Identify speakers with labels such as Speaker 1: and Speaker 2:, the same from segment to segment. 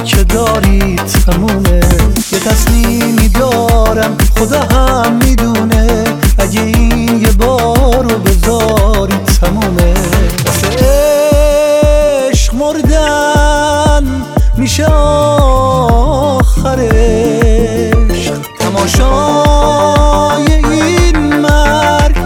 Speaker 1: که داری تمومه. یه تصمیمی دارم خدا هم میدونه، اگه این یه بار رو بذاری تمومه. واسه عشق مردن میشه آخرش، تماشای این مرگ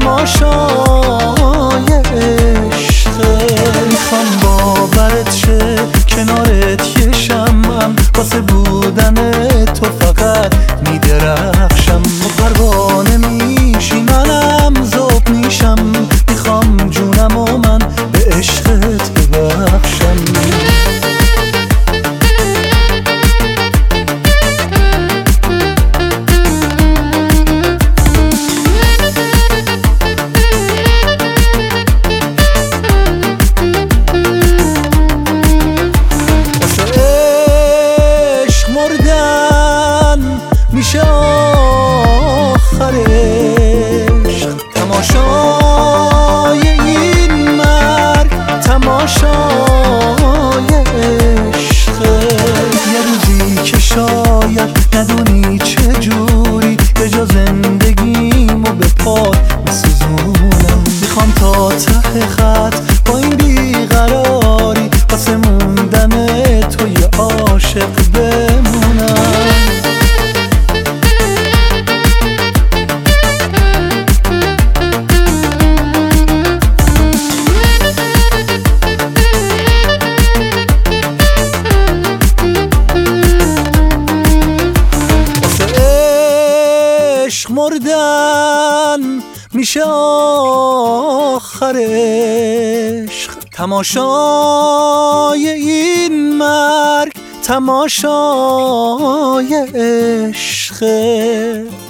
Speaker 1: تماشای عشقه. میخوام باورت شه کنارت یه شمعم، واسه بودن تو فقط میدرخشم. تو پروانه میشی منم ذوب میشم، میخوام جونم و من به عشقت ببخشم. میشه آخرش، تماشای این مرگ تماشای عشقه. یه روزی که شاید ندونی چجوری به جا زندگیمو به پات میسوزونم. میخوام تا ته خط با این بیقراری واسه موندن تو یه عاشق بمونم. مردن میشه آخرش، تماشای این مرگ تماشای عشقه.